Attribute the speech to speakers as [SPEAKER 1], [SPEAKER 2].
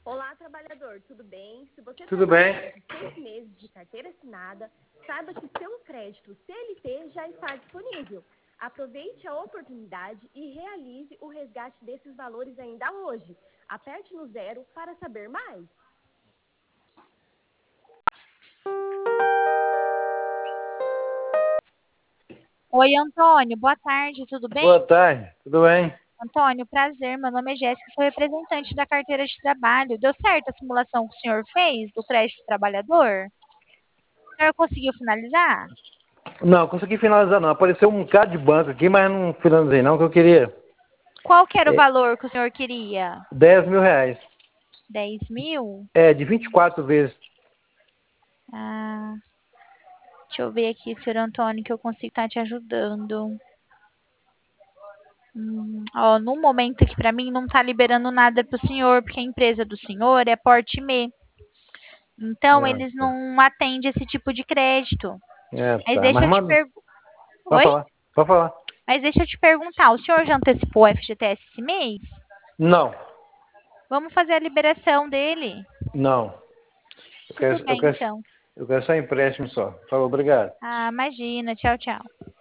[SPEAKER 1] Olá, trabalhador, tudo bem? Se você
[SPEAKER 2] Tudo
[SPEAKER 1] trabalha
[SPEAKER 2] bem.
[SPEAKER 1] mais de 6 meses de carteira assinada, saiba que seu crédito CLT já está disponível. Aproveite a oportunidade e realize o resgate desses valores ainda hoje. Aperte no 0 para saber mais.
[SPEAKER 3] Oi, Antônio, boa tarde, tudo bem?
[SPEAKER 2] Boa tarde, tudo bem?
[SPEAKER 3] Antônio, prazer, meu nome é Jéssica, sou representante da carteira de trabalho. Deu certo a simulação que o senhor fez do crédito trabalhador? O senhor conseguiu finalizar?
[SPEAKER 2] Não, consegui finalizar não. Apareceu um bocado de banco aqui, mas não finalizei não, que eu queria
[SPEAKER 3] Qual que era o valor que o senhor queria?
[SPEAKER 2] 10 mil reais.
[SPEAKER 3] 10.000?
[SPEAKER 2] É, de 24 vezes.
[SPEAKER 3] Ah, deixa eu ver aqui, senhor Antônio, que eu consigo estar te ajudando. Ó, no momento aqui para mim não está liberando nada para o senhor, porque a empresa do senhor é Porte Me. Então,
[SPEAKER 2] Ah,
[SPEAKER 3] eles
[SPEAKER 2] tá.
[SPEAKER 3] não atendem esse tipo de crédito.
[SPEAKER 2] É,
[SPEAKER 3] Mas
[SPEAKER 2] tá.
[SPEAKER 3] deixa
[SPEAKER 2] Mas
[SPEAKER 3] eu te
[SPEAKER 2] manda.
[SPEAKER 3] perguntar.
[SPEAKER 2] Pode
[SPEAKER 3] Oi?
[SPEAKER 2] falar. Pode falar.
[SPEAKER 3] Mas deixa eu te perguntar, o senhor já antecipou o FGTS esse mês?
[SPEAKER 2] Não,
[SPEAKER 3] Vamos fazer a liberação dele.
[SPEAKER 2] não. Eu
[SPEAKER 3] Tudo
[SPEAKER 2] quero, eu
[SPEAKER 3] bem,
[SPEAKER 2] quero,
[SPEAKER 3] então.
[SPEAKER 2] eu quero só empréstimo só. Falou, obrigado.
[SPEAKER 3] Ah, imagina. Tchau, tchau.